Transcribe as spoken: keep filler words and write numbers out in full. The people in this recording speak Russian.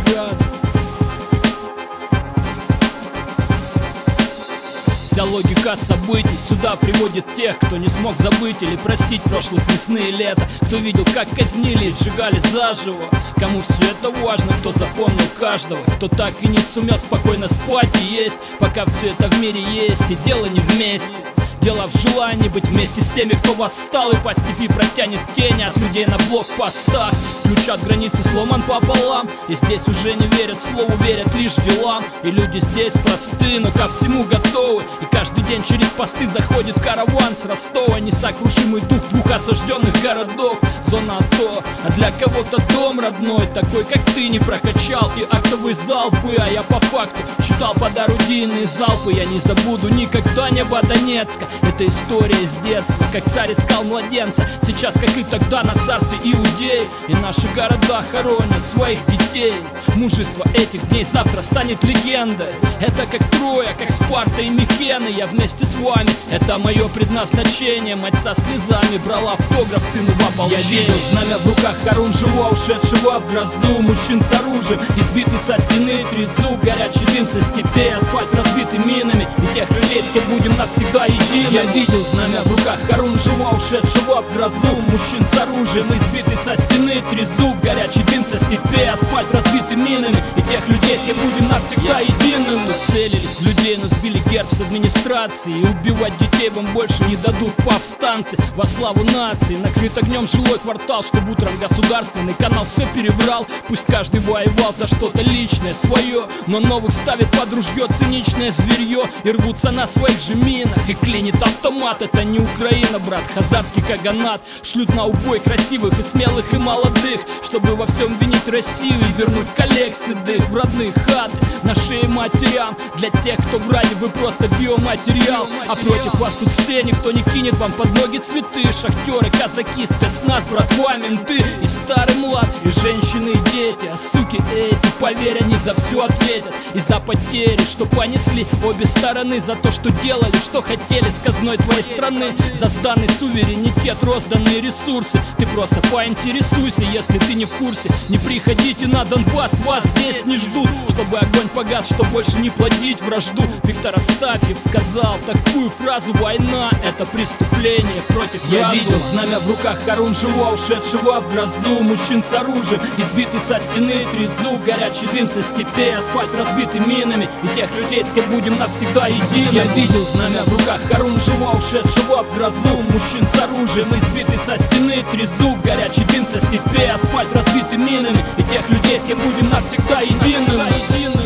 Ленинград. Вся логика событий сюда приводит тех, кто не смог забыть или простить прошлых весны и лета, кто видел, как казнили и сжигали заживо, кому все это важно, кто запомнил каждого, кто так и не сумел спокойно спать и есть, пока все это в мире есть, и дело не вместе. Дело в желании быть вместе с теми, кто восстал, и по степи протянет тени от людей на блокпостах. Ключ от границы сломан пополам, и здесь уже не верят слову, верят лишь делам. И люди здесь просты, но ко всему готовы, и каждый день через посты заходит караван с Ростова. Несокрушимый дух двух осажденных городов, зона АТО, а для кого-то дом родной, такой как ты не прокачал и актовые залпы. А я по факту читал под орудийные залпы. Я не забуду никогда небо Донецка. Это история из детства, как царь искал младенца. Сейчас, как и тогда, на царстве Иудеи. И наши города хоронят своих детей. Мужество этих дней завтра станет легендой. Это как Троя, как Спарта и Микены. Я вместе с вами, это мое предназначение. Мать со слезами брала автограф сыну в ополчении. Я видел знамя в руках Харунжева, ушедшего в грозу. Мужчин с оружием, избитый со стены трезуб. Горячий дым со степей, асфальт разбитый минами. И тех людей, с кем будем навсегда едины. Я видел знамя в руках Харунжева, ушедшего в грозу. Мужчин с оружием, избитый со стены трезуб. Горячий дым со степей, асфальт разбитый минами. И тех людей, с кем будем навсегда единым. Мы целились в людей, но сбили герб с администрации. И убивать детей вам больше не дадут повстанцы. Во славу нации накрыт огнем жилой квартал, чтобы утром государственный канал все переврал. Пусть каждый воевал за что-то личное свое, но новых ставит под ружье циничное зверье. И рвутся на своих же минах, и клинит автомат. Это не Украина, брат, хазарский каганат. Шлют на убой красивых и смелых и молодых, чтобы во всем винить Россию и вернуть коллег седых в родные хаты. На шее матерям, для тех, кто в раде, вы просто биоматериал. А против вас тут все, никто не кинет вам под ноги цветы. Шахтеры, казаки, спецназ, братва, менты. И старый млад, и женщины, и дети. А суки эти, поверь, они за все ответят. И за потери, что понесли обе стороны. За то, что делали, что хотели с казной твоей страны. За сданный суверенитет, розданные ресурсы. Ты просто поинтересуйся, если ты не в курсе. Не приходите на Донбасс, вас здесь не ждут. Чтобы огонь погас, что больше не плодить вражду. Виктор Астафьев сказал такую фразу: война — это преступление против разума. Я видел знамя в руках Харунжева, ушедшего в грозу. Мужчин с оружием, избитый со стены трезуб. Горячий дым со степей, асфальт разбитый минами. И тех людей, с кем будем навсегда едины. Я видел знамя в руках Харунжева, ушедшего в грозу. Мужчин с оружием, избитый со стены трезуб. Горячий дым со степей, асфальт разбитый минами. И тех людей, с кем будем навсегда едины.